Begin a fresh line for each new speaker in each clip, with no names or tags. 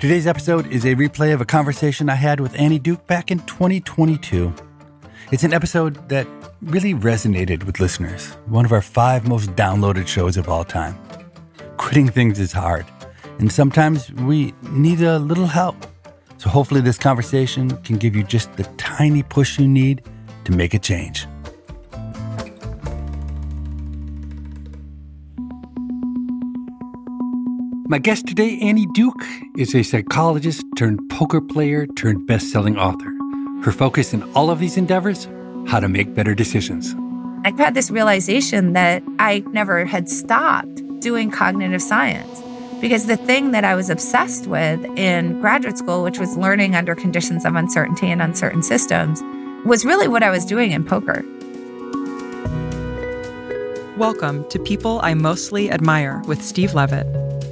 Today's episode is a replay of a conversation I had with Annie Duke back in 2022. It's an episode that really resonated with listeners. One of our 5 most downloaded shows of all time. Quitting things is hard, and sometimes we need a little help. So hopefully this conversation can give you just the tiny push you need to make a change. My guest today, Annie Duke, is a psychologist turned poker player turned best-selling author. Her focus in all of these endeavors, how to make better decisions.
I've had this realization that I never had stopped doing cognitive science because the thing that I was obsessed with in graduate school, which was learning under conditions of uncertainty and uncertain systems, was really what I was doing in poker.
Welcome to People I Mostly Admire with Steve Levitt.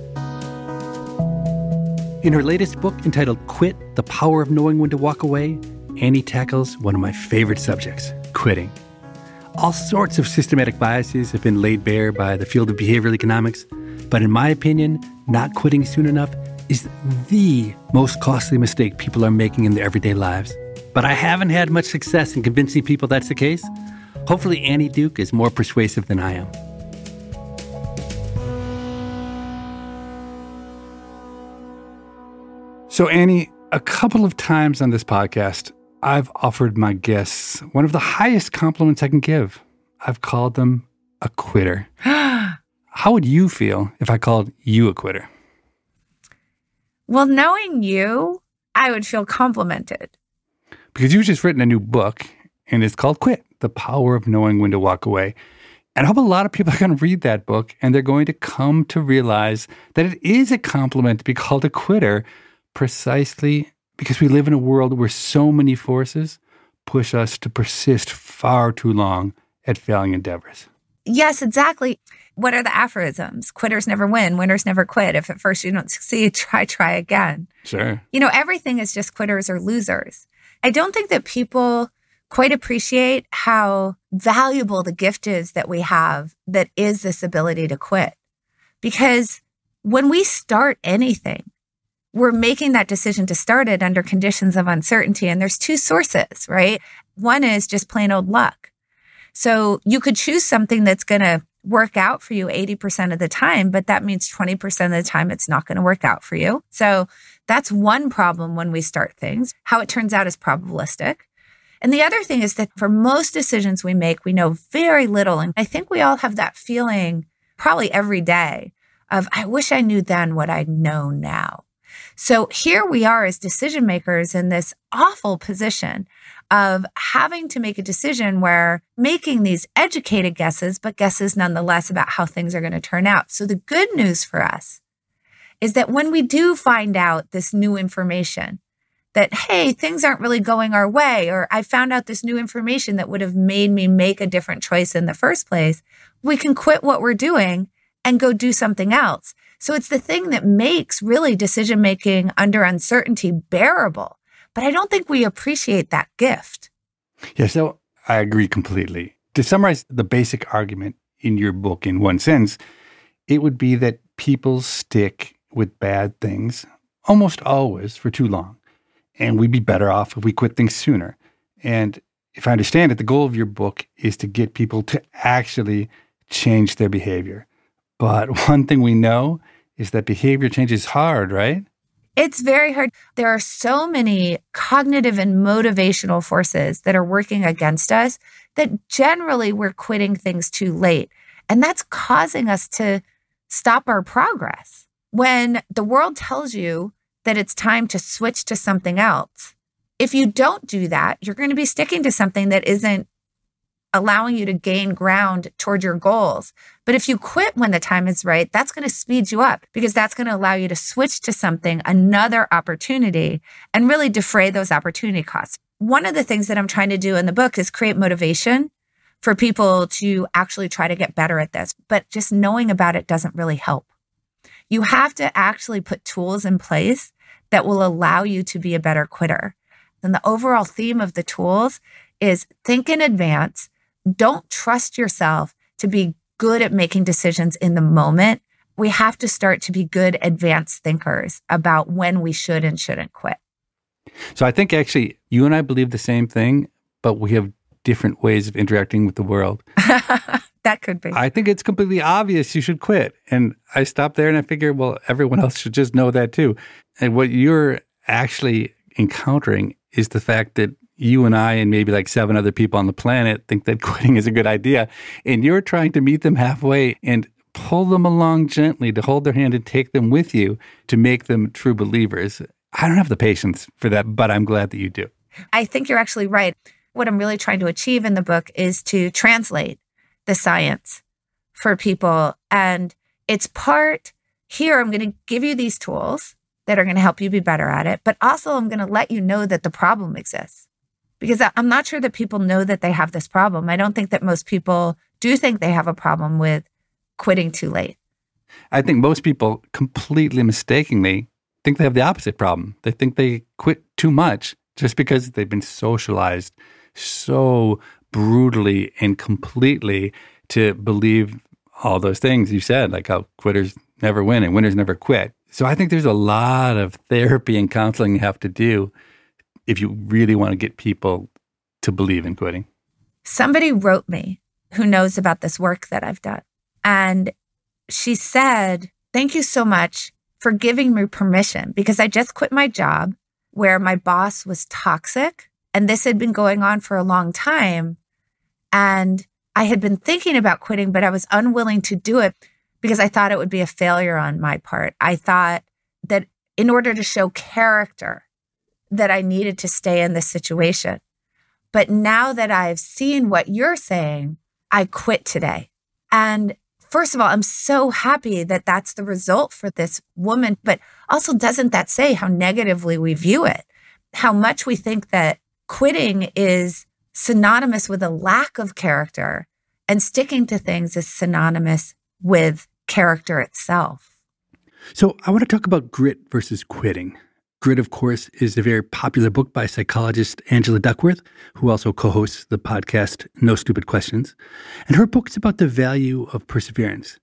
In her latest book entitled Quit, The Power of Knowing When to Walk Away, Annie tackles one of my favorite subjects, quitting. All sorts of systematic biases have been laid bare by the field of behavioral economics, but in my opinion, not quitting soon enough is the most costly mistake people are making in their everyday lives. But I haven't had much success in convincing people that's the case. Hopefully Annie Duke is more persuasive than I am. So Annie, a couple of times on this podcast, I've offered my guests one of the highest compliments I can give. I've called them a quitter. How would you feel if I called you a quitter?
Well, knowing you, I would feel complimented.
Because you've just written a new book, and it's called Quit, The Power of Knowing When to Walk Away. And I hope a lot of people are going to read that book, and they're going to come to realize that it is a compliment to be called a quitter, precisely because we live in a world where so many forces push us to persist far too long at failing endeavors.
Yes, exactly. What are the aphorisms? Quitters never win, winners never quit. If at first you don't succeed, try again.
Sure.
Everything is just quitters or losers. I don't think that people quite appreciate how valuable the gift is that we have that is this ability to quit. Because when we start anything, we're making that decision to start it under conditions of uncertainty. And there's 2 sources, right? One is just plain old luck. So you could choose something that's going to work out for you 80% of the time, but that means 20% of the time it's not going to work out for you. So that's one problem when we start things. How it turns out is probabilistic. And the other thing is that for most decisions we make, we know very little. And I think we all have that feeling probably every day of, I wish I knew then what I know now. So here we are as decision makers in this awful position of having to make a decision where making these educated guesses, but guesses nonetheless about how things are going to turn out. So the good news for us is that when we do find out this new information, that, hey, things aren't really going our way, or I found out this new information that would have made me make a different choice in the first place, we can quit what we're doing and go do something else. So it's the thing that makes really decision-making under uncertainty bearable. But I don't think we appreciate that gift.
Yeah, so I agree completely. To summarize the basic argument in your book in one sentence, it would be that people stick with bad things almost always for too long. And we'd be better off if we quit things sooner. And if I understand it, the goal of your book is to get people to actually change their behavior. But one thing we know is that behavior change is hard, right?
It's very hard. There are so many cognitive and motivational forces that are working against us that generally we're quitting things too late. And that's causing us to stop our progress. When the world tells you that it's time to switch to something else, if you don't do that, you're going to be sticking to something that isn't allowing you to gain ground toward your goals. But if you quit when the time is right, that's going to speed you up because that's going to allow you to switch to something, another opportunity, and really defray those opportunity costs. One of the things that I'm trying to do in the book is create motivation for people to actually try to get better at this. But just knowing about it doesn't really help. You have to actually put tools in place that will allow you to be a better quitter. And the overall theme of the tools is think in advance. Don't trust yourself to be good at making decisions in the moment we have to start to be good advanced thinkers about when we should and shouldn't quit.
So I think actually you and I believe the same thing, but we have different ways of interacting with the world.
That could be.
I think it's completely obvious you should quit. And I stop there and I figure, well, everyone else should just know that too. And what you're actually encountering is the fact that you and I and maybe like 7 other people on the planet think that quitting is a good idea. And you're trying to meet them halfway and pull them along gently, to hold their hand and take them with you to make them true believers. I don't have the patience for that, but I'm glad that you do.
I think you're actually right. What I'm really trying to achieve in the book is to translate the science for people. And it's part here, I'm going to give you these tools that are going to help you be better at it, but also I'm going to let you know that the problem exists. Because I'm not sure that people know that they have this problem. I don't think that most people do think they have a problem with quitting too late.
I think most people completely mistakenly think they have the opposite problem. They think they quit too much just because they've been socialized so brutally and completely to believe all those things you said, like how quitters never win and winners never quit. So I think there's a lot of therapy and counseling you have to do if you really want to get people to believe in quitting.
Somebody wrote me who knows about this work that I've done. And she said, thank you so much for giving me permission, because I just quit my job where my boss was toxic. And this had been going on for a long time. And I had been thinking about quitting, but I was unwilling to do it because I thought it would be a failure on my part. I thought that in order to show character, that I needed to stay in this situation. But now that I've seen what you're saying, I quit today. And first of all, I'm so happy that that's the result for this woman. But also, doesn't that say how negatively we view it? How much we think that quitting is synonymous with a lack of character, and sticking to things is synonymous with character itself.
So I want to talk about grit versus quitting. Grit, of course, is a very popular book by psychologist Angela Duckworth, who also co-hosts the podcast No Stupid Questions. And her book is about the value of perseverance.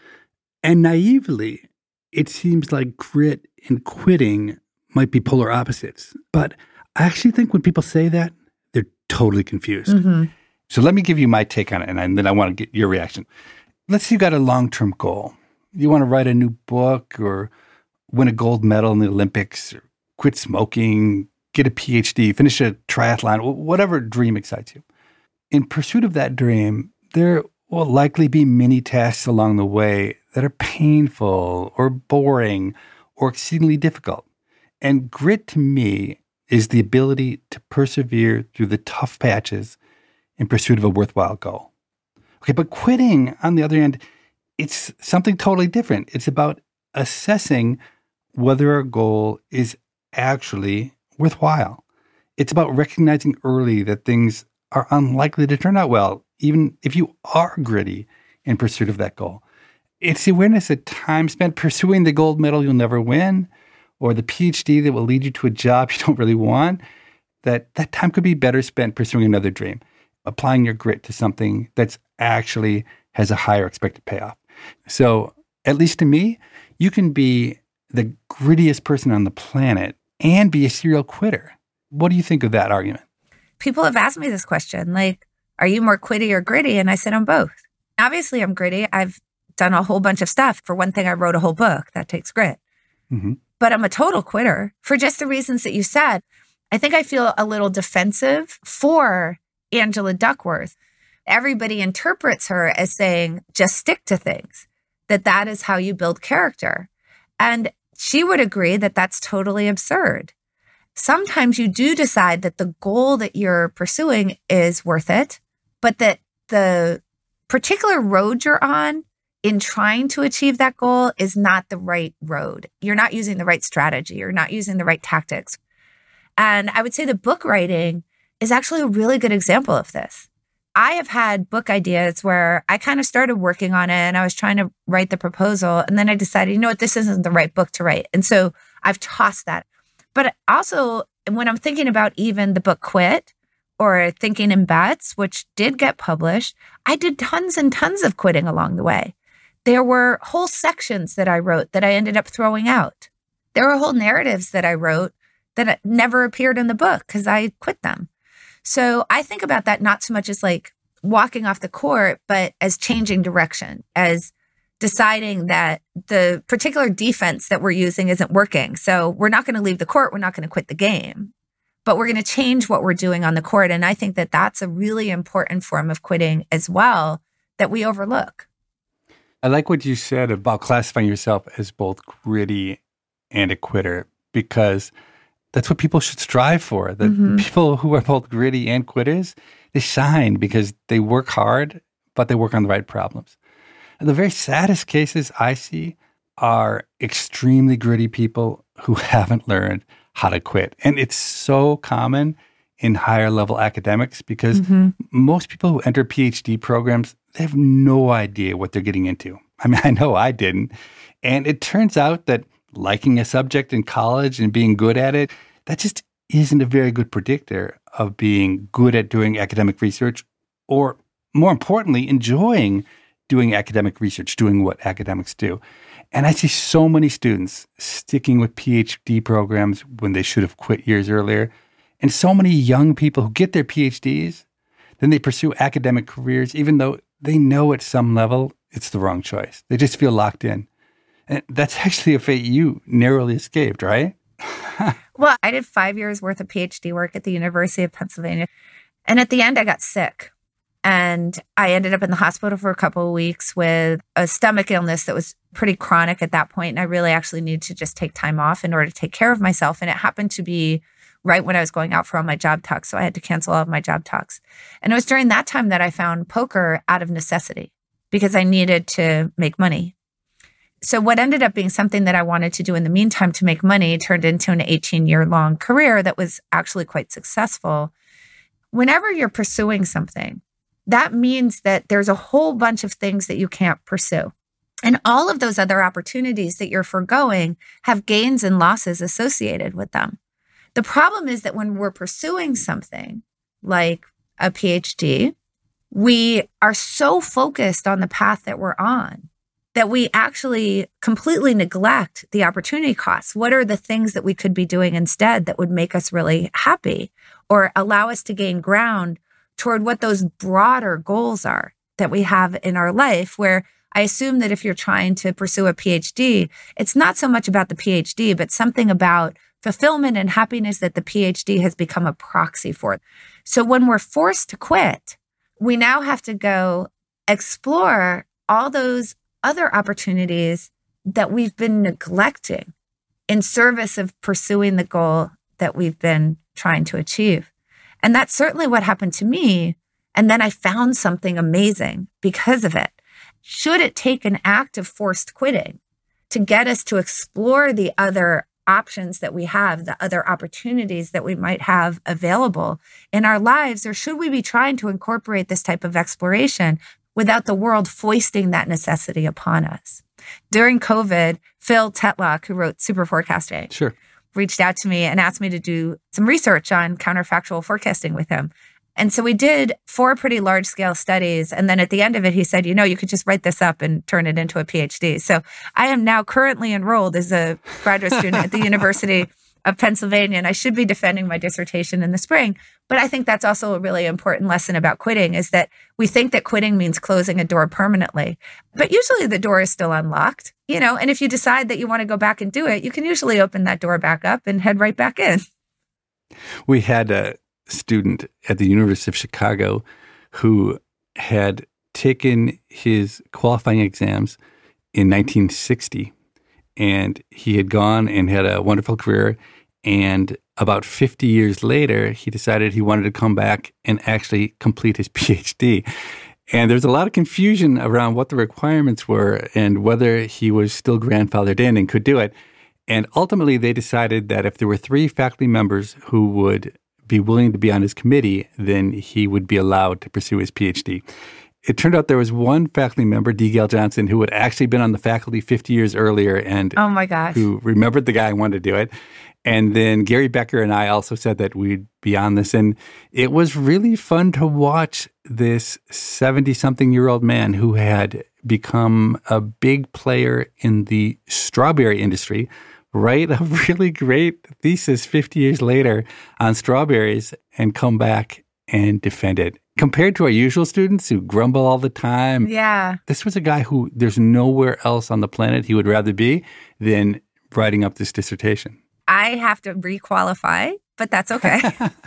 And naively, it seems like grit and quitting might be polar opposites. But I actually think when people say that, they're totally confused. Mm-hmm. So let me give you my take on it, and then I want to get your reaction. Let's say you got a long-term goal. You want to write a new book or win a gold medal in the Olympics, or quit smoking, get a PhD, finish a triathlon, whatever dream excites you. In pursuit of that dream, there will likely be many tasks along the way that are painful or boring or exceedingly difficult. And grit to me is the ability to persevere through the tough patches in pursuit of a worthwhile goal. Okay, but quitting, on the other hand, it's something totally different. It's about assessing whether a goal is actually worthwhhile. It's about recognizing early that things are unlikely to turn out well, even if you are gritty in pursuit of that goal. It's the awareness that time spent pursuing the gold medal you'll never win, or the PhD that will lead you to a job you don't really want, that time could be better spent pursuing another dream, applying your grit to something that's actually has a higher expected payoff. So, at least to me, you can be the grittiest person on the planet and be a serial quitter. What do you think of that argument?
People have asked me this question, like, are you more quitty or gritty? And I said, I'm both. Obviously, I'm gritty. I've done a whole bunch of stuff. For one thing, I wrote a whole book. That takes grit. Mm-hmm. But I'm a total quitter for just the reasons that you said. I think I feel a little defensive for Angela Duckworth. Everybody interprets her as saying, just stick to things, that is how you build character. And she would agree that that's totally absurd. Sometimes you do decide that the goal that you're pursuing is worth it, but that the particular road you're on in trying to achieve that goal is not the right road. You're not using the right strategy. You're not using the right tactics. And I would say the book writing is actually a really good example of this. I have had book ideas where I kind of started working on it and I was trying to write the proposal. And then I decided, you know what, this isn't the right book to write. And so I've tossed that. But also when I'm thinking about even the book Quit or Thinking in Bets, which did get published, I did tons and tons of quitting along the way. There were whole sections that I wrote that I ended up throwing out. There were whole narratives that I wrote that never appeared in the book because I quit them. So I think about that not so much as like walking off the court, but as changing direction, as deciding that the particular defense that we're using isn't working. So we're not going to leave the court. We're not going to quit the game, but we're going to change what we're doing on the court. And I think that that's a really important form of quitting as well that we overlook.
I like what you said about classifying yourself as both gritty and a quitter, because that's what people should strive for. The people who are both gritty and quitters, they shine because they work hard, but they work on the right problems. And the very saddest cases I see are extremely gritty people who haven't learned how to quit. And it's so common in higher level academics because most people who enter PhD programs, they have no idea what they're getting into. I mean, I know I didn't. And it turns out that liking a subject in college and being good at it, that just isn't a very good predictor of being good at doing academic research, or more importantly, enjoying doing academic research, doing what academics do. And I see so many students sticking with PhD programs when they should have quit years earlier. And so many young people who get their PhDs, then they pursue academic careers, even though they know at some level it's the wrong choice. They just feel locked in. And that's actually a fate you narrowly escaped, right?
Well, I did 5 years worth of PhD work at the University of Pennsylvania. And at the end, I got sick. And I ended up in the hospital for a couple of weeks with a stomach illness that was pretty chronic at that point. And I really actually needed to just take time off in order to take care of myself. And it happened to be right when I was going out for all my job talks. So I had to cancel all of my job talks. And it was during that time that I found poker out of necessity because I needed to make money. So what ended up being something that I wanted to do in the meantime to make money turned into an 18-year-long career that was actually quite successful. Whenever you're pursuing something, that means that there's a whole bunch of things that you can't pursue. And all of those other opportunities that you're foregoing have gains and losses associated with them. The problem is that when we're pursuing something like a PhD, we are so focused on the path that we're on that we actually completely neglect the opportunity costs. What are the things that we could be doing instead that would make us really happy or allow us to gain ground toward what those broader goals are that we have in our life, where I assume that if you're trying to pursue a PhD, it's not so much about the PhD, but something about fulfillment and happiness that the PhD has become a proxy for. So when we're forced to quit, we now have to go explore all those other opportunities that we've been neglecting in service of pursuing the goal that we've been trying to achieve. And that's certainly what happened to me. And then I found something amazing because of it. Should it take an act of forced quitting to get us to explore the other options that we have, the other opportunities that we might have available in our lives? Or should we be trying to incorporate this type of exploration without the world foisting that necessity upon us? During COVID, Phil Tetlock, who wrote Super Forecasting, reached out to me and asked me to do some research on counterfactual forecasting with him. And so we did 4 pretty large-scale studies. And then at the end of it, he said, you could just write this up and turn it into a PhD. So I am now currently enrolled as a graduate student at the University of Pennsylvania, and I should be defending my dissertation in the spring. But I think that's also a really important lesson about quitting, is that we think that quitting means closing a door permanently. But usually the door is still unlocked, and if you decide that you want to go back and do it, you can usually open that door back up and head right back in.
We had a student at the University of Chicago who had taken his qualifying exams in 1960, and he had gone and had a wonderful career. And about 50 years later, he decided he wanted to come back and actually complete his PhD. And there's a lot of confusion around what the requirements were and whether he was still grandfathered in and could do it. And ultimately, they decided that if there were 3 faculty members who would be willing to be on his committee, then he would be allowed to pursue his PhD. it turned out there was one faculty member, D. Gale Johnson, who had actually been on the faculty 50 years earlier and
oh my gosh,
who remembered the guy and wanted to do it. And then Gary Becker and I also said that we'd be on this. And it was really fun to watch this 70-something-year-old man who had become a big player in the strawberry industry write a really great thesis 50 years later on strawberries and come back and defend it. Compared to our usual students who grumble all the time, this was a guy who there's nowhere else on the planet he would rather be than writing up this dissertation.
I have to requalify, but that's okay.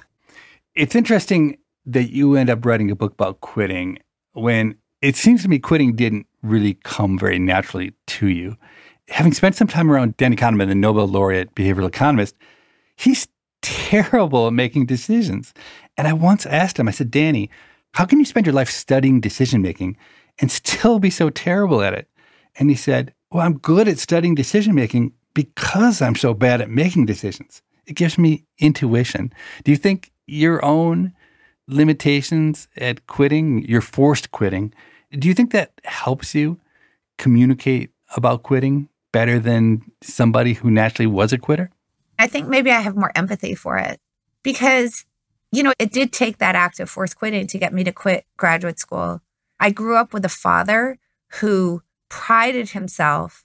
It's interesting that you end up writing a book about quitting when it seems to me quitting didn't really come very naturally to you. Having spent some time around Danny Kahneman, the Nobel laureate behavioral economist, he's terrible at making decisions. And I once asked him, I said, Danny, how can you spend your life studying decision-making and still be so terrible at it? And he said, well, I'm good at studying decision-making because I'm so bad at making decisions. It gives me intuition. Do you think your own limitations at quitting, your forced quitting, do you think that helps you communicate about quitting better than somebody who naturally was a quitter?
I think maybe I have more empathy for it because, it did take that act of forced quitting to get me to quit graduate school. I grew up with a father who prided himself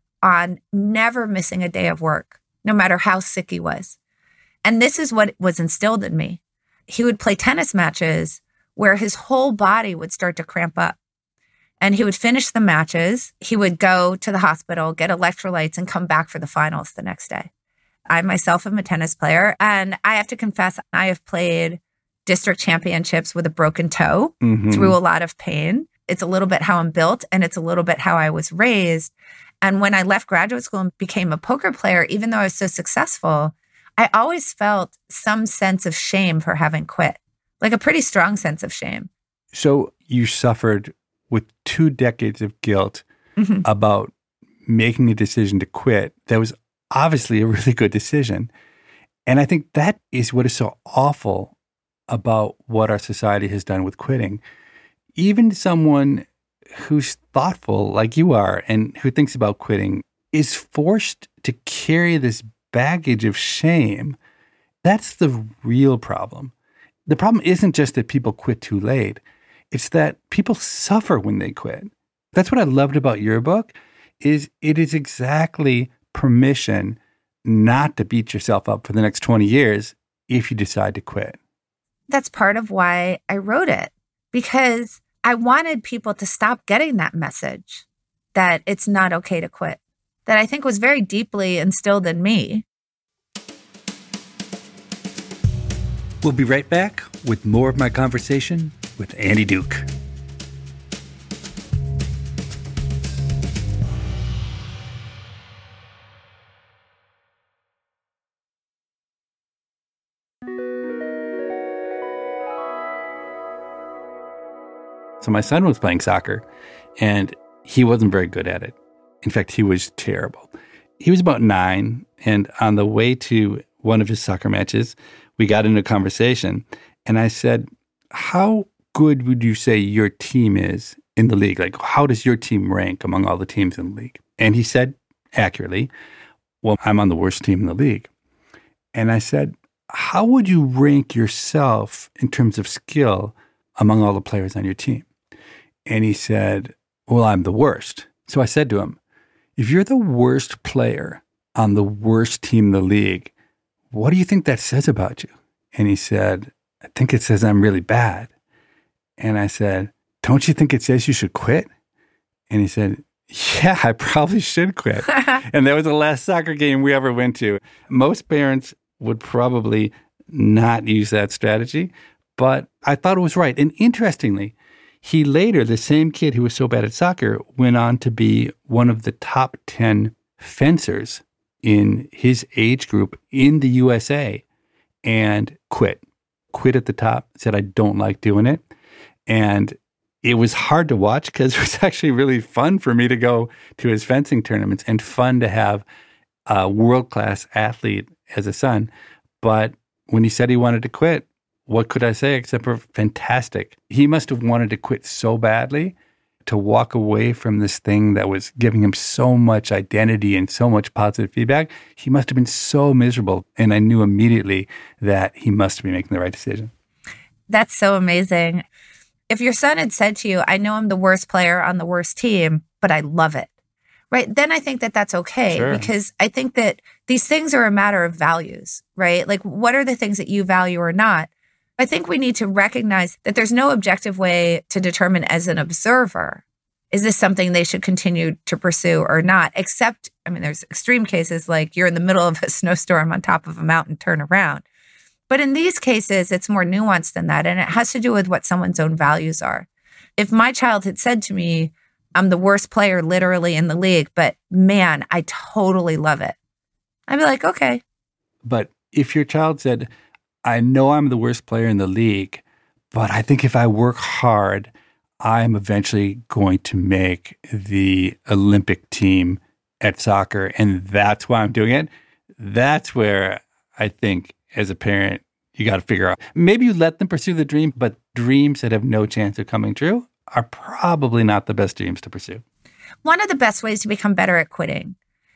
on never missing a day of work, no matter how sick he was. And this is what was instilled in me. He would play tennis matches where his whole body would start to cramp up. And he would finish the matches. He would go to the hospital, get electrolytes, and come back for the finals the next day. I myself am a tennis player, and I have to confess, I have played district championships with a broken toe through a lot of pain. It's a little bit how I'm built, and it's a little bit how I was raised. And when I left graduate school and became a poker player, even though I was so successful, I always felt some sense of shame for having quit, like a pretty strong sense of shame.
So you suffered with 2 decades of guilt about making a decision to quit. That was obviously a really good decision. And I think that is what is so awful about what our society has done with quitting. Even someone who's thoughtful like you are and who thinks about quitting is forced to carry this baggage of shame. That's the real problem. The problem isn't just that people quit too late. It's that people suffer when they quit. That's what I loved about your book, is it is exactly permission not to beat yourself up for the next 20 years if you decide to quit.
That's part of why I wrote it, because I wanted people to stop getting that message that it's not okay to quit, that I think was very deeply instilled in me.
We'll be right back with more of my conversation with Annie Duke. So my son was playing soccer, and he wasn't very good at it. In fact, he was terrible. He was about 9, and on the way to one of his soccer matches, we got into a conversation, and I said, how good would you say your team is in the league? Like, how does your team rank among all the teams in the league? And he said, accurately, well, I'm on the worst team in the league. And I said, how would you rank yourself in terms of skill among all the players on your team? And he said, well, I'm the worst. So I said to him, if you're the worst player on the worst team in the league, what do you think that says about you? And he said, I think it says I'm really bad. And I said, don't you think it says you should quit? And he said, yeah, I probably should quit. And that was the last soccer game we ever went to. Most parents would probably not use that strategy, but I thought it was right. And interestingly, he later, the same kid who was so bad at soccer, went on to be one of the top 10 fencers in his age group in the USA and quit at the top, said, I don't like doing it. And it was hard to watch because it was actually really fun for me to go to his fencing tournaments and fun to have a world-class athlete as a son. But when he said he wanted to quit, what could I say except for fantastic? He must have wanted to quit so badly, to walk away from this thing that was giving him so much identity and so much positive feedback. He must have been so miserable. And I knew immediately that he must be making the right decision.
That's so amazing. If your son had said to you, I know I'm the worst player on the worst team, but I love it, right? Then I think that that's okay. Sure. Because I think that these things are a matter of values, right? Like, what are the things that you value or not? I think we need to recognize that there's no objective way to determine as an observer, is this something they should continue to pursue or not? Except, there's extreme cases like you're in the middle of a snowstorm on top of a mountain, turn around. But in these cases, it's more nuanced than that. And it has to do with what someone's own values are. If my child had said to me, I'm the worst player literally in the league, but man, I totally love it, I'd be like, okay.
But if your child said, I know I'm the worst player in the league, but I think if I work hard, I'm eventually going to make the Olympic team at soccer, and that's why I'm doing it. That's where I think as a parent, you got to figure out, maybe you let them pursue the dream, but dreams that have no chance of coming true are probably not the best dreams to pursue.
One of the best ways to become better at quitting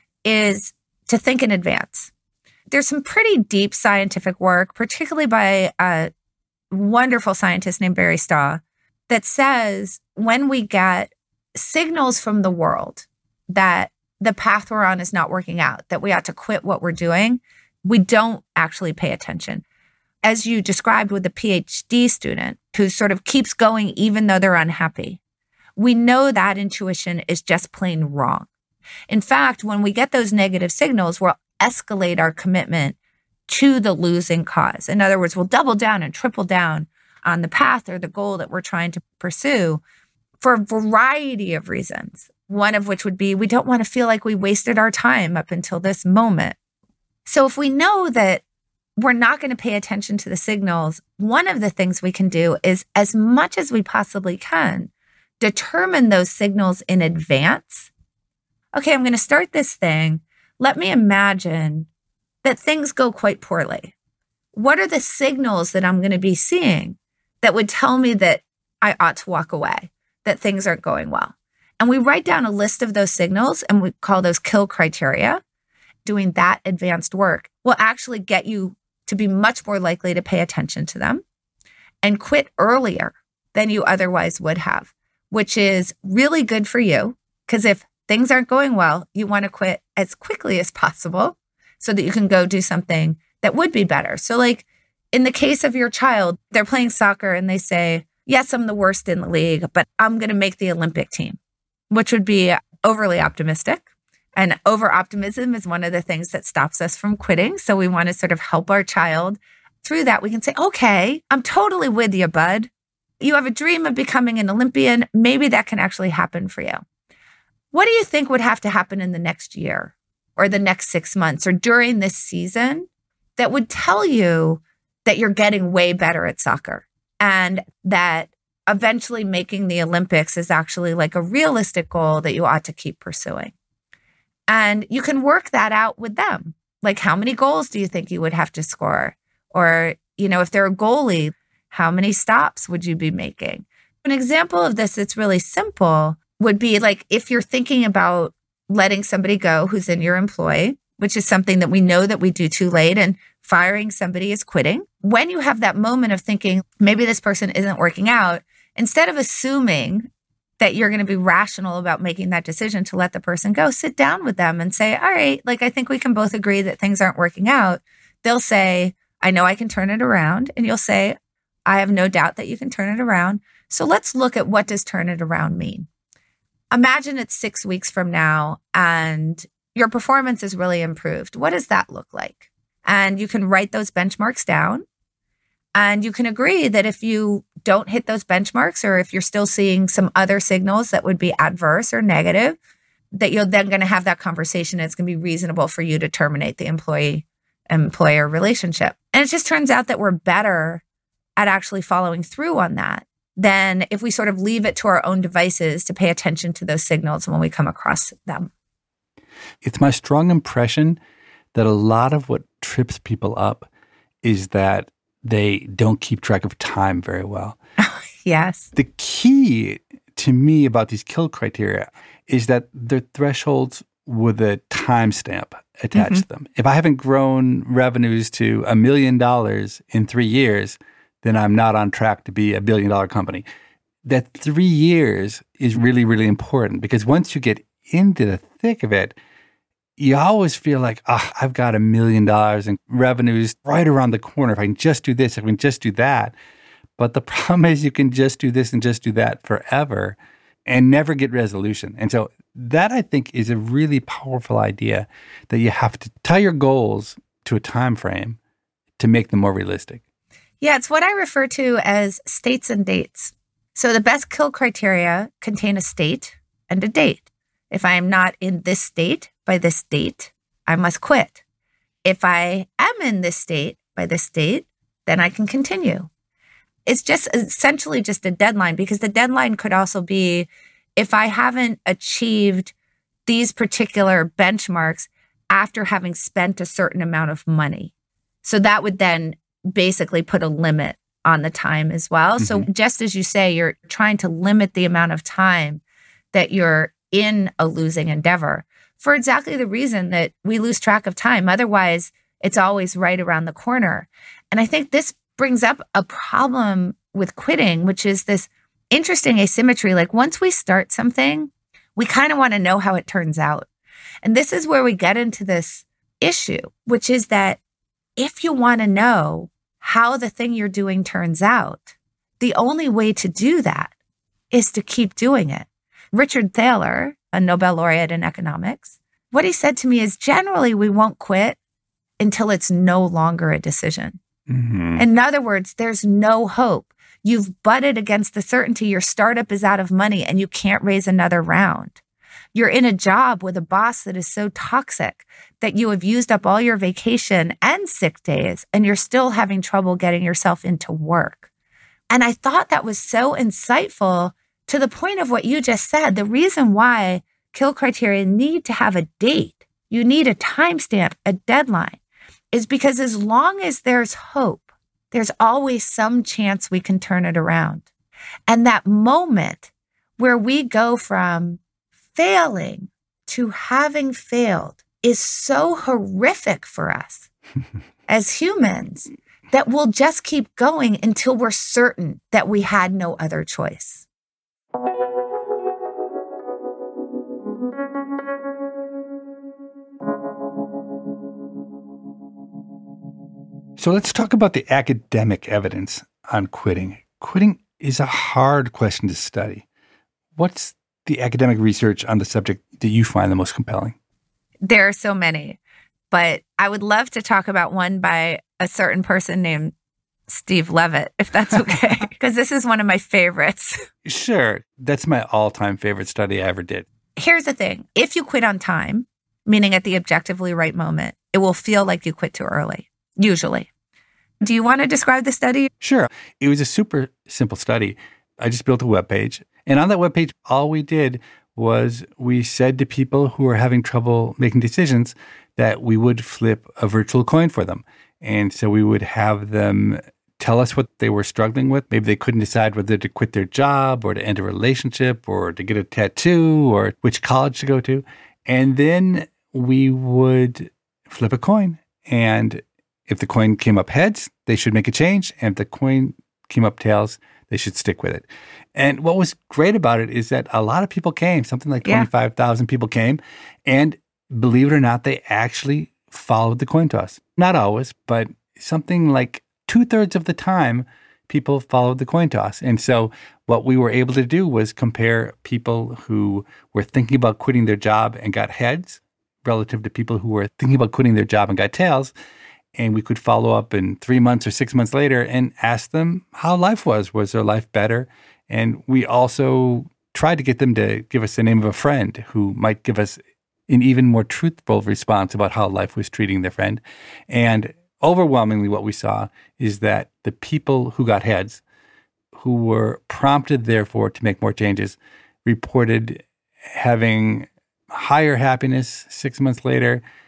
is to think in advance. There's some pretty deep scientific work, particularly by a wonderful scientist named Barry Staw, that says when we get signals from the world that the path we're on is not working out, that we ought to quit what we're doing, we don't actually pay attention. As you described with the PhD student who sort of keeps going even though they're unhappy, we know that intuition is just plain wrong. In fact, when we get those negative signals, we'll escalate our commitment to the losing cause. In other words, we'll double down and triple down on the path or the goal that we're trying to pursue for a variety of reasons. One of which would be we don't want to feel like we wasted our time up until this moment. So if we know that we're not going to pay attention to the signals, one of the things we can do is, as much as we possibly can, determine those signals in advance. Okay, I'm going to start this thing. Let me imagine that things go quite poorly. What are the signals that I'm going to be seeing that would tell me that I ought to walk away, that things aren't going well? And we write down a list of those signals and we call those kill criteria. Doing that advanced work will actually get you to be much more likely to pay attention to them and quit earlier than you otherwise would have, which is really good for you. Because if things aren't going well, you want to quit as quickly as possible so that you can go do something that would be better. So like in the case of your child, they're playing soccer and they say, yes, I'm the worst in the league, but I'm going to make the Olympic team, which would be overly optimistic. And over-optimism is one of the things that stops us from quitting. So we want to sort of help our child through that. We can say, okay, I'm totally with you, bud. You have a dream of becoming an Olympian. Maybe that can actually happen for you. What do you think would have to happen in the next year or the next 6 months or during this season that would tell you that you're getting way better at soccer and that eventually making the Olympics is actually like a realistic goal that you ought to keep pursuing? And you can work that out with them. Like, how many goals do you think you would have to score? Or, if they're a goalie, how many stops would you be making? An example of this that's really simple would be like if you're thinking about letting somebody go who's in your employ, which is something that we know that we do too late, and firing somebody is quitting. When you have that moment of thinking, maybe this person isn't working out, instead of assuming that you're going to be rational about making that decision to let the person go, sit down with them and say, all right, like, I think we can both agree that things aren't working out. They'll say, I know I can turn it around. And you'll say, I have no doubt that you can turn it around. So let's look at what does turn it around mean? Imagine it's 6 weeks from now and your performance is really improved. What does that look like? And you can write those benchmarks down. And you can agree that if you don't hit those benchmarks, or if you're still seeing some other signals that would be adverse or negative, that you're then going to have that conversation. And it's going to be reasonable for you to terminate the employee-employer relationship. And it just turns out that we're better at actually following through on that than if we sort of leave it to our own devices to pay attention to those signals when we come across them.
It's my strong impression that a lot of what trips people up is that they don't keep track of time very well.
Yes.
The key to me about these kill criteria is that they're thresholds with a timestamp attached to them. If I haven't grown revenues to $1 million in 3 years, then I'm not on track to be a $1 billion company. That 3 years is really, really important because once you get into the thick of it, you always feel like, I've got $1 million in revenues right around the corner. If I can just do this, if I can just do that. But the problem is you can just do this and just do that forever and never get resolution. And so that, I think, is a really powerful idea that you have to tie your goals to a time frame to make them more realistic.
Yeah, it's what I refer to as states and dates. So the best kill criteria contain a state and a date. If I am not in this state by this date, I must quit. If I am in this state by this date, then I can continue. It's just essentially just a deadline, because the deadline could also be if I haven't achieved these particular benchmarks after having spent a certain amount of money. So that would then basically put a limit on the time as well. Mm-hmm. So just as you say, you're trying to limit the amount of time that you're in a losing endeavor for exactly the reason that we lose track of time. Otherwise, it's always right around the corner. And I think this brings up a problem with quitting, which is this interesting asymmetry. Like once we start something, we kind of want to know how it turns out. And this is where we get into this issue, which is that if you want to know how the thing you're doing turns out, the only way to do that is to keep doing it. Richard Thaler, a Nobel laureate in economics, what he said to me is generally we won't quit until it's no longer a decision. Mm-hmm. In other words, there's no hope. You've butted against the certainty your startup is out of money and you can't raise another round. You're in a job with a boss that is so toxic that you have used up all your vacation and sick days and you're still having trouble getting yourself into work. And I thought that was so insightful to the point of what you just said. The reason why kill criteria need to have a date, you need a timestamp, a deadline, is because as long as there's hope, there's always some chance we can turn it around. And that moment where we go from failing to having failed is so horrific for us as humans that we'll just keep going until we're certain that we had no other choice.
So let's talk about the academic evidence on quitting. Quitting is a hard question to study. What's the academic research on the subject that you find the most compelling?
There are so many, but I would love to talk about one by a certain person named Steve Levitt, if that's okay, because this is one of my favorites.
Sure. That's my all-time favorite study I ever did.
Here's the thing. If you quit on time, meaning at the objectively right moment, it will feel like you quit too early. Usually. Do you want to describe the study?
Sure. It was a super simple study. I just built a webpage. And on that webpage, all we did was we said to people who are having trouble making decisions that we would flip a virtual coin for them. And so we would have them tell us what they were struggling with. Maybe they couldn't decide whether to quit their job or to end a relationship or to get a tattoo or which college to go to. And then we would flip a coin. And if the coin came up heads, they should make a change. And if the coin came up tails, they should stick with it. And what was great about it is that a lot of people came, something like 25,000 people came. And believe it or not, they actually followed the coin toss. Not always, but something like 2/3 of the time, people followed the coin toss. And so what we were able to do was compare people who were thinking about quitting their job and got heads relative to people who were thinking about quitting their job and got tails. And we could follow up in 3 months or 6 months later and ask them how life was. Was their life better? And we also tried to get them to give us the name of a friend who might give us an even more truthful response about how life was treating their friend. And overwhelmingly what we saw is that the people who got heads, who were prompted, therefore, to make more changes, reported having higher happiness 6 months later,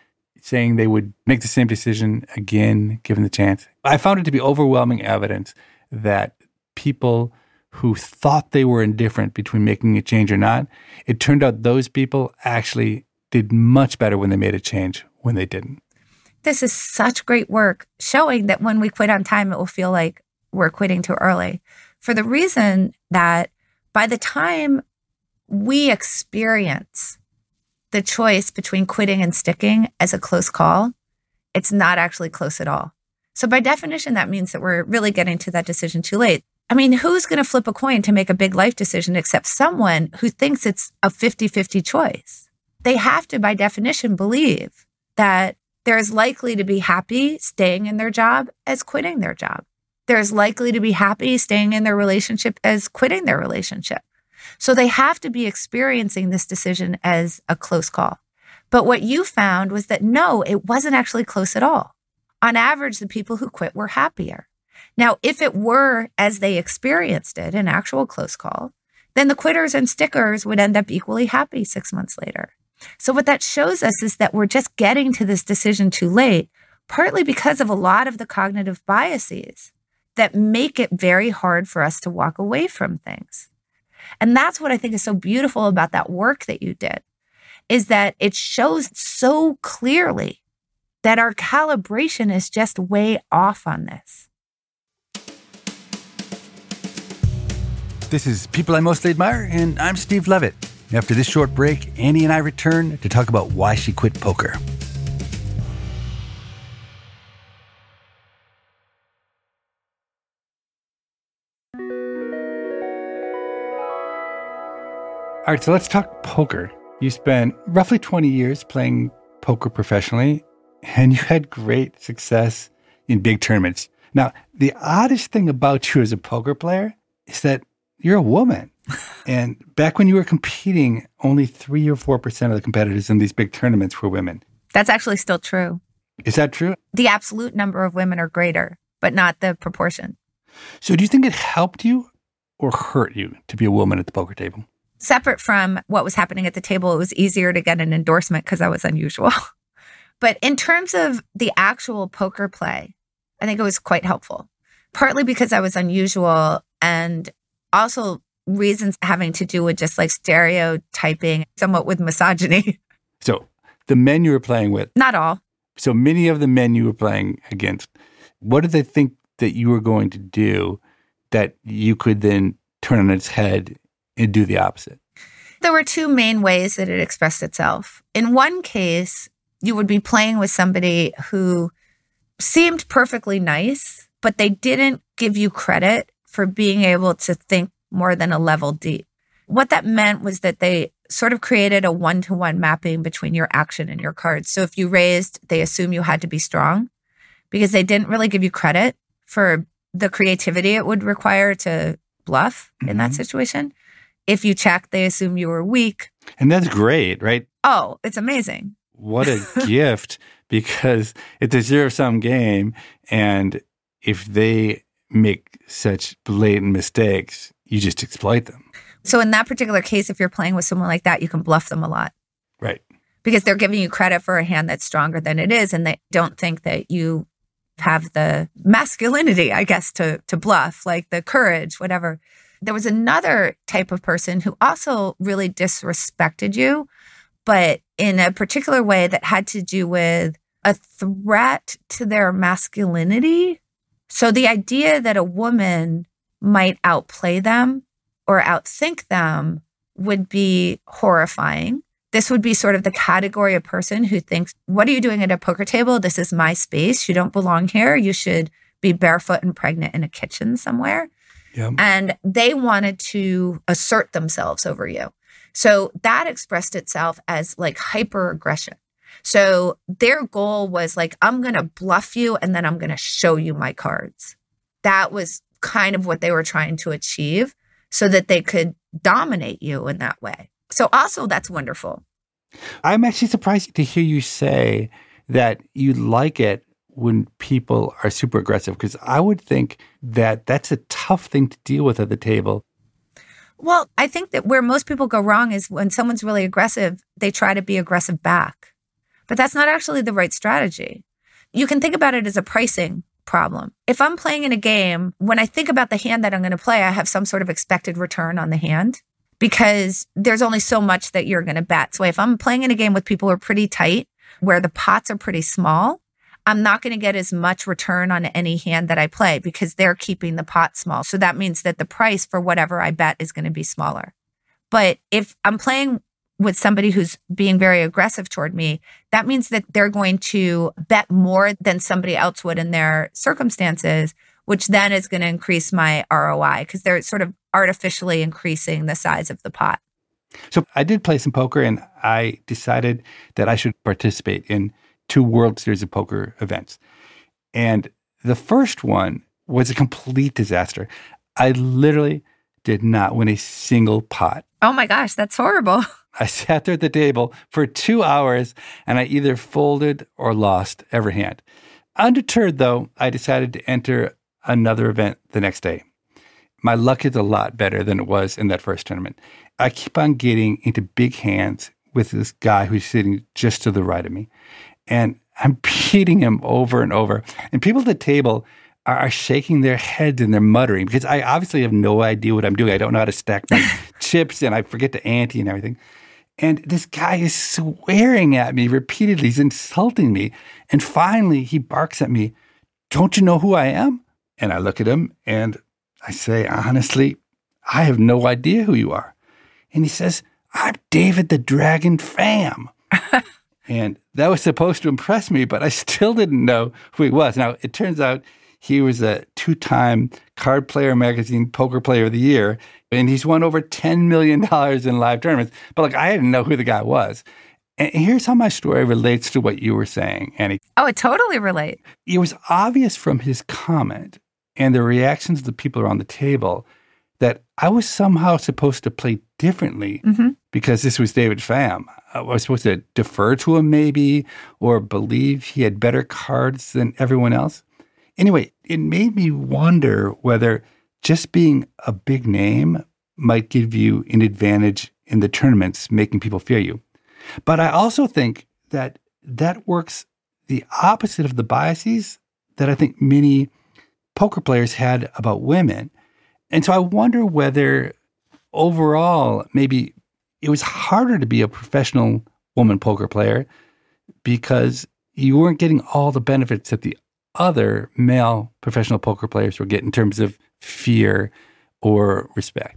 saying they would make the same decision again, given the chance. I found it to be overwhelming evidence that people who thought they were indifferent between making a change or not, it turned out those people actually did much better when they made a change when they didn't.
This is such great work showing that when we quit on time, it will feel like we're quitting too early. For the reason that by the time we experience the choice between quitting and sticking as a close call, it's not actually close at all. So by definition, that means that we're really getting to that decision too late. I mean, who's going to flip a coin to make a big life decision except someone who thinks it's a 50-50 choice? They have to, by definition, believe that they're as likely to be happy staying in their job as quitting their job. They're as likely to be happy staying in their relationship as quitting their relationship. So they have to be experiencing this decision as a close call. But what you found was that no, it wasn't actually close at all. On average, the people who quit were happier. Now, if it were as they experienced it, an actual close call, then the quitters and stickers would end up equally happy 6 months later. So what that shows us is that we're just getting to this decision too late, partly because of a lot of the cognitive biases that make it very hard for us to walk away from things. And that's what I think is so beautiful about that work that you did, is that it shows so clearly that our calibration is just way off on this.
This is People I Mostly Admire, and I'm Steve Levitt. After this short break, Annie and I return to talk about why she quit poker. All right, so let's talk poker. You spent roughly 20 years playing poker professionally, and you had great success in big tournaments. Now, the oddest thing about you as a poker player is that you're a woman. And back when you were competing, only 3 or 4% of the competitors in these big tournaments were women.
That's actually still true.
Is that true?
The absolute number of women are greater, but not the proportion.
So do you think it helped you or hurt you to be a woman at the poker table?
Separate from what was happening at the table, it was easier to get an endorsement because I was unusual. But in terms of the actual poker play, I think it was quite helpful, partly because I was unusual and also reasons having to do with just like stereotyping, somewhat with misogyny.
So the men you were playing with?
Not all.
So many of the men you were playing against, what did they think that you were going to do that you could then turn on its head and do the opposite?
There were two main ways that it expressed itself. In one case, you would be playing with somebody who seemed perfectly nice, but they didn't give you credit for being able to think more than a level deep. What that meant was that they sort of created a one-to-one mapping between your action and your cards. So if you raised, they assume you had to be strong because they didn't really give you credit for the creativity it would require to bluff in that situation. If you checked, they assume you were weak.
And that's great, right?
Oh, it's amazing.
What a gift, because it's a zero-sum game. And if they make such blatant mistakes, you just exploit them.
So in that particular case, if you're playing with someone like that, you can bluff them a lot.
Right.
Because they're giving you credit for a hand that's stronger than it is, and they don't think that you have the masculinity, I guess, to bluff, like the courage, whatever. There was another type of person who also really disrespected you, but in a particular way that had to do with a threat to their masculinity. So the idea that a woman might outplay them or outthink them would be horrifying. This would be sort of the category of person who thinks, what are you doing at a poker table? This is my space. You don't belong here. You should be barefoot and pregnant in a kitchen somewhere.
Yep.
And they wanted to assert themselves over you. So that expressed itself as like hyper aggression. So their goal was like, I'm going to bluff you and then I'm going to show you my cards. That was kind of what they were trying to achieve so that they could dominate you in that way. So also that's wonderful.
I'm actually surprised to hear you say that you like it when people are super aggressive, because I would think that that's a tough thing to deal with at the table.
Well, I think that where most people go wrong is when someone's really aggressive, they try to be aggressive back. But that's not actually the right strategy. You can think about it as a pricing problem. If I'm playing in a game, when I think about the hand that I'm going to play, I have some sort of expected return on the hand because there's only so much that you're going to bet. So if I'm playing in a game with people who are pretty tight, where the pots are pretty small, I'm not going to get as much return on any hand that I play because they're keeping the pot small. So that means that the price for whatever I bet is going to be smaller. But if I'm playing with somebody who's being very aggressive toward me, that means that they're going to bet more than somebody else would in their circumstances, which then is going to increase my ROI because they're sort of artificially increasing the size of the pot.
So I did play some poker, and I decided that I should participate in 2 World Series of Poker events. And the first one was a complete disaster. I literally did not win a single pot.
Oh my gosh, that's horrible.
I sat there at the table for 2 hours, and I either folded or lost every hand. Undeterred, though, I decided to enter another event the next day. My luck is a lot better than it was in that first tournament. I keep on getting into big hands with this guy who's sitting just to the right of me. And I'm beating him over and over. And people at the table are shaking their heads and they're muttering because I obviously have no idea what I'm doing. I don't know how to stack my chips and I forget to ante and everything. And this guy is swearing at me repeatedly. He's insulting me. And finally, he barks at me, "Don't you know who I am?" And I look at him and I say, "Honestly, I have no idea who you are." And he says, "I'm David the Dragon Pham." And that was supposed to impress me, but I still didn't know who he was. Now, it turns out he was a 2-time Card Player Magazine Poker Player of the Year, and he's won over $10 million in live tournaments. But I didn't know who the guy was. And here's how my story relates to what you were saying, Annie.
Oh, it totally relates.
It was obvious from his comment and the reactions of the people around the table that I was somehow supposed to play differently because this was David Pham. I was supposed to defer to him maybe or believe he had better cards than everyone else. Anyway, it made me wonder whether just being a big name might give you an advantage in the tournaments, making people fear you. But I also think that that works the opposite of the biases that I think many poker players had about women. And so I wonder whether overall, maybe it was harder to be a professional woman poker player because you weren't getting all the benefits that the other male professional poker players were getting in terms of fear or respect.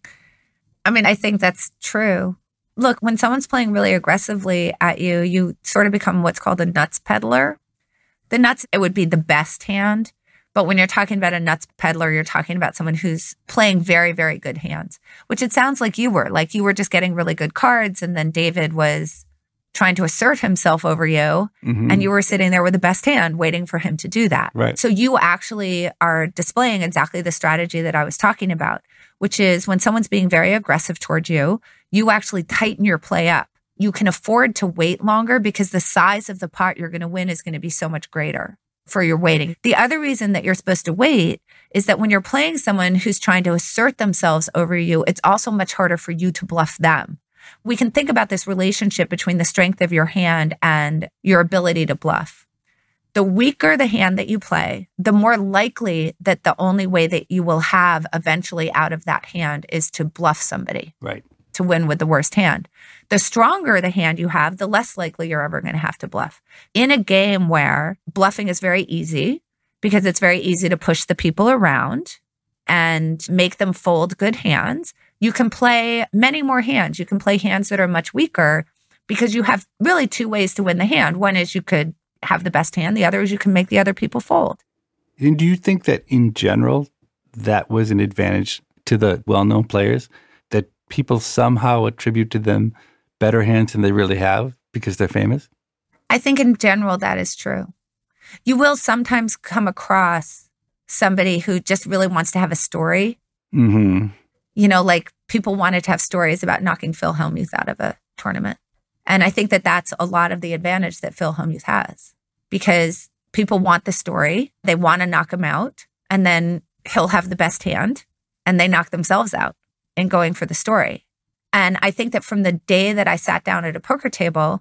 I mean, I think that's true. Look, when someone's playing really aggressively at you, you sort of become what's called a nuts peddler. The nuts, it would be the best hand. But when you're talking about a nuts peddler, you're talking about someone who's playing very, very good hands, which it sounds like you were. Like you were just getting really good cards, and then David was trying to assert himself over you, and you were sitting there with the best hand waiting for him to do that.
Right.
So you actually are displaying exactly the strategy that I was talking about, which is when someone's being very aggressive towards you, you actually tighten your play up. You can afford to wait longer because the size of the pot you're going to win is going to be so much greater for your waiting. The other reason that you're supposed to wait is that when you're playing someone who's trying to assert themselves over you, it's also much harder for you to bluff them. We can think about this relationship between the strength of your hand and your ability to bluff. The weaker the hand that you play, the more likely that the only way that you will have eventually out of that hand is to bluff somebody.
Right.
To win with the worst hand. The stronger the hand you have, the less likely you're ever going to have to bluff. In a game where bluffing is very easy because it's very easy to push the people around and make them fold good hands, you can play many more hands. You can play hands that are much weaker because you have really 2 ways to win the hand. One is you could have the best hand. The other is you can make the other people fold.
And do you think that in general, that was an advantage to the well-known players? That people somehow attribute to them better hands than they really have because they're famous?
I think in general that is true. You will sometimes come across somebody who just really wants to have a story. You know, like people wanted to have stories about knocking Phil Hellmuth out of a tournament. And I think that that's a lot of the advantage that Phil Hellmuth has because people want the story. They want to knock him out and then he'll have the best hand and they knock themselves out in going for the story. And I think that from the day that I sat down at a poker table,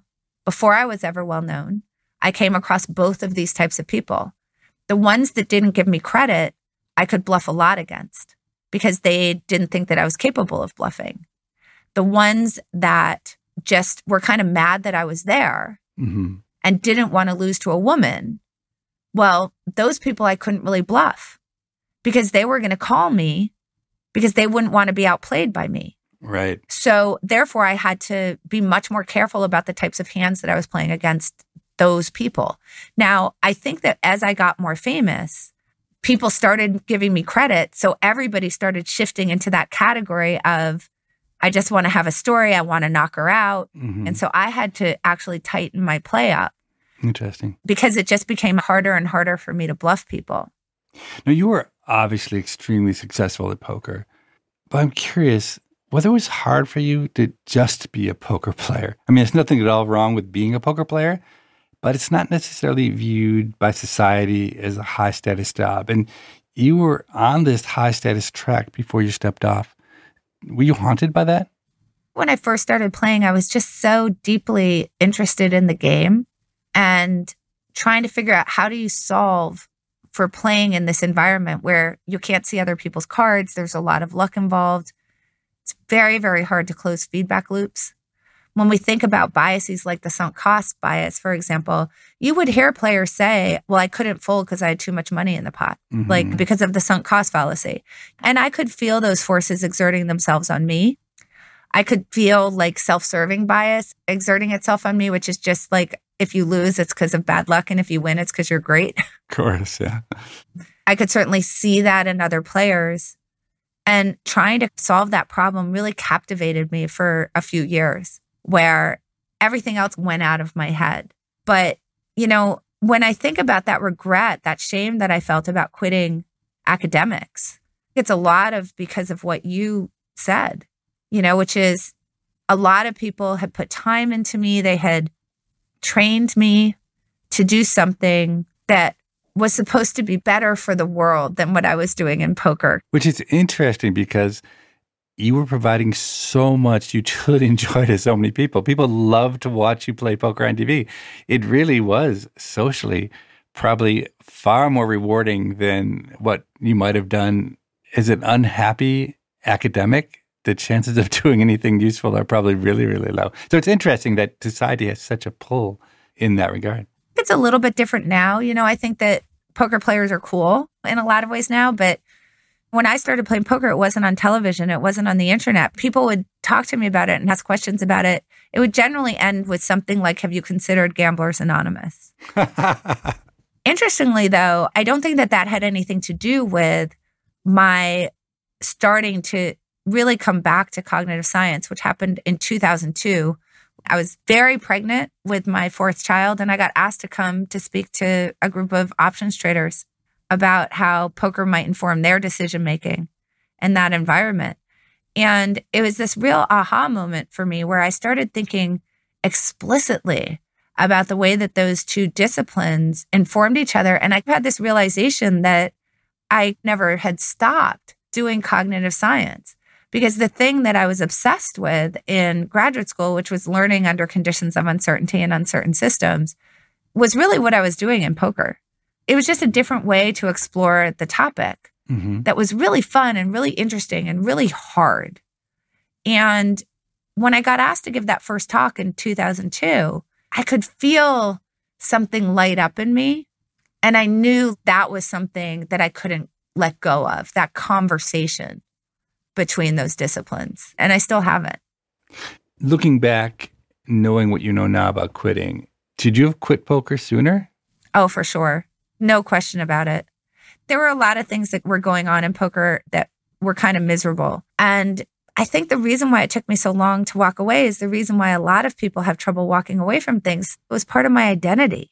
before I was ever well known, I came across both of these types of people. The ones that didn't give me credit, I could bluff a lot against because they didn't think that I was capable of bluffing. The ones that just were kind of mad that I was there and didn't want to lose to a woman, well, those people I couldn't really bluff because they were going to call me because they wouldn't want to be outplayed by me.
Right.
So therefore, I had to be much more careful about the types of hands that I was playing against those people. Now, I think that as I got more famous, people started giving me credit. So everybody started shifting into that category of, I just want to have a story. I want to knock her out. And so I had to actually tighten my play up.
Interesting.
Because it just became harder and harder for me to bluff people.
Now, you were obviously extremely successful at poker, but I'm curious whether it was hard for you to just be a poker player. I mean, there's nothing at all wrong with being a poker player, but it's not necessarily viewed by society as a high-status job. And you were on this high-status track before you stepped off. Were you haunted by that?
When I first started playing, I was just so deeply interested in the game and trying to figure out how do you solve for playing in this environment where you can't see other people's cards. There's a lot of luck involved. It's very, very hard to close feedback loops. When we think about biases like the sunk cost bias, for example, you would hear players say, well, I couldn't fold because I had too much money in the pot, like because of the sunk cost fallacy. And I could feel those forces exerting themselves on me. I could feel like self-serving bias exerting itself on me, which is just like, if you lose, it's because of bad luck. And if you win, it's because you're great.
Of course, yeah.
I could certainly see that in other players. And trying to solve that problem really captivated me for a few years, where everything else went out of my head. But, you know, when I think about that regret, that shame that I felt about quitting academics, it's a lot of because of what you said, you know, which is a lot of people had put time into me. They had trained me to do something that was supposed to be better for the world than what I was doing in poker.
Which is interesting because you were providing so much utility and joy to so many people. People love to watch you play poker on TV. It really was socially probably far more rewarding than what you might have done as an unhappy academic. The chances of doing anything useful are probably really, really low. So it's interesting that society has such a pull in that regard.
It's a little bit different now. You know, I think that poker players are cool in a lot of ways now, but when I started playing poker, it wasn't on television. It wasn't on the internet. People would talk to me about it and ask questions about it. It would generally end with something like, have you considered Gamblers Anonymous? Interestingly, though, I don't think that that had anything to do with my starting to really come back to cognitive science, which happened in 2002. I was very pregnant with my fourth child, and I got asked to come to speak to a group of options traders about how poker might inform their decision-making in that environment. And it was this real aha moment for me where I started thinking explicitly about the way that those two disciplines informed each other. And I had this realization that I never had stopped doing cognitive science. Because the thing that I was obsessed with in graduate school, which was learning under conditions of uncertainty and uncertain systems, was really what I was doing in poker. It was just a different way to explore the topic that was really fun and really interesting and really hard. And when I got asked to give that first talk in 2002, I could feel something light up in me. And I knew that was something that I couldn't let go of, that conversation between those disciplines. And I still haven't.
Looking back, knowing what you know now about quitting, should you have quit poker sooner?
Oh, for sure. No question about it. There were a lot of things that were going on in poker that were kind of miserable. And I think the reason why it took me so long to walk away is the reason why a lot of people have trouble walking away from things. It was part of my identity.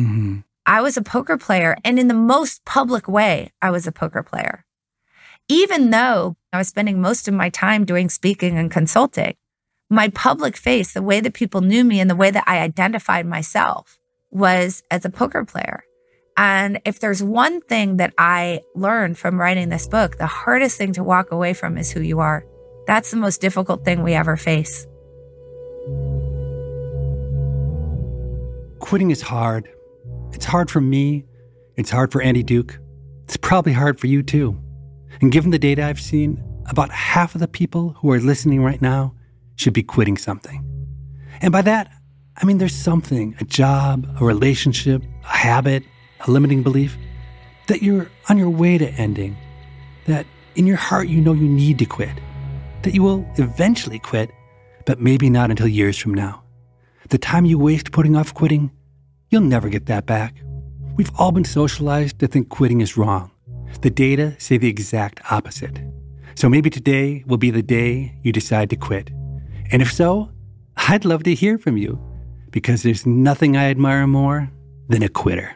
I was a poker player, and in the most public way, I was a poker player. Even though I was spending most of my time doing speaking and consulting, my public face, the way that people knew me and the way that I identified myself was as a poker player. And if there's one thing that I learned from writing this book, the hardest thing to walk away from is who you are. That's the most difficult thing we ever face.
quitting is hard. It's hard for me. It's hard for Annie Duke. It's probably hard for you too. And given the data I've seen, about half of the people who are listening right now should be quitting something. And by that, I mean there's something, a job, a relationship, a habit, a limiting belief, that you're on your way to ending, that in your heart you know you need to quit, that you will eventually quit, but maybe not until years from now. The time you waste putting off quitting, you'll never get that back. We've all been socialized to think quitting is wrong. The data say the exact opposite. So maybe today will be the day you decide to quit. And if so, I'd love to hear from you, because there's nothing I admire more than a quitter.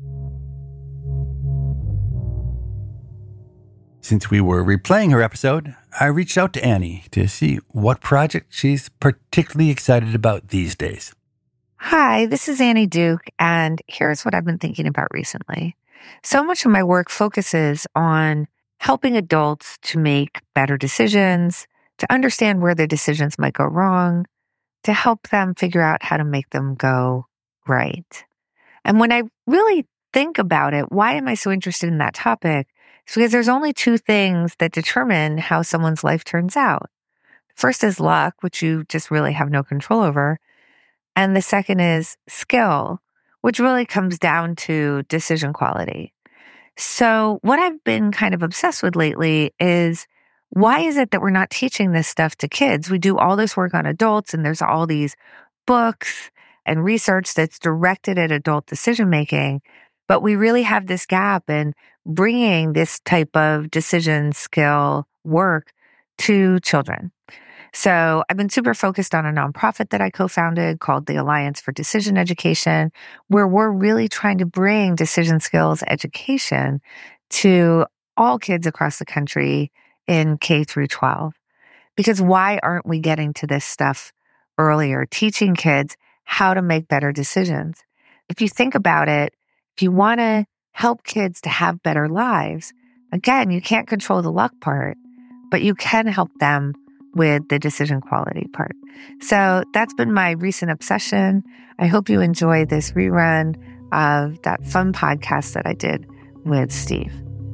Since we were replaying her episode, I reached out to Annie to see what project she's particularly excited about these days.
Hi, this is Annie Duke, and here's what I've been thinking about recently. So much of my work focuses on helping adults to make better decisions, to understand where their decisions might go wrong, to help them figure out how to make them go right. And when I really think about it, why am I so interested in that topic? It's because there's only two things that determine how someone's life turns out. First is luck, which you just really have no control over. And the second is skill, which really comes down to decision quality. So what I've been kind of obsessed with lately is, why is it that we're not teaching this stuff to kids? We do all this work on adults, and there's all these books and research that's directed at adult decision-making, but we really have this gap in bringing this type of decision skill work to children. So I've been super focused on a nonprofit that I co-founded called the Alliance for Decision Education, where we're really trying to bring decision skills education to all kids across the country in K through 12. Because why aren't we getting to this stuff earlier, teaching kids how to make better decisions? If you think about it, if you want to help kids to have better lives, again, you can't control the luck part, but you can help them with the decision quality part. So that's been my recent obsession. I hope you enjoy this rerun of that fun podcast that I did with Steve.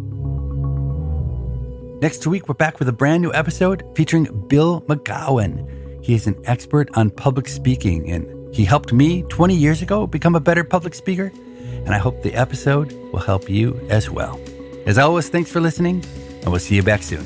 Next week, we're back with a brand new episode featuring Bill McGowan. He is an expert on public speaking, and he helped me 20 years ago become a better public speaker, and I hope the episode will help you as well. As always, thanks for listening, and we'll see you back soon.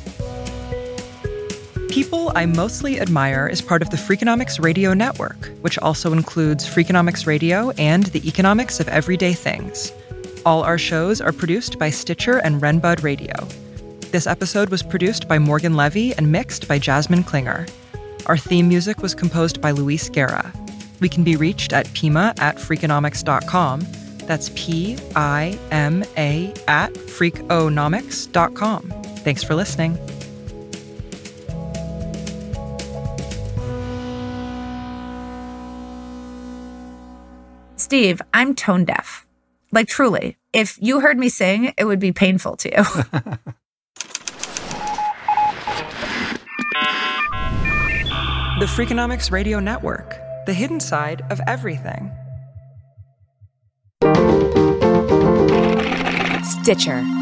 People I Mostly Admire is part of the Freakonomics Radio Network, which also includes Freakonomics Radio and the Economics of Everyday Things. All our shows are produced by Stitcher and Renbud Radio. This episode was produced by Morgan Levy and mixed by Jasmine Klinger. Our theme music was composed by Luis Guerra. We can be reached at pima@freakonomics.com. That's PIMA@freakonomics.com. Thanks for listening.
Steve, I'm tone deaf. Like, truly. If you heard me sing, it would be painful to you.
The Freakonomics Radio Network, the hidden side of everything.
Stitcher.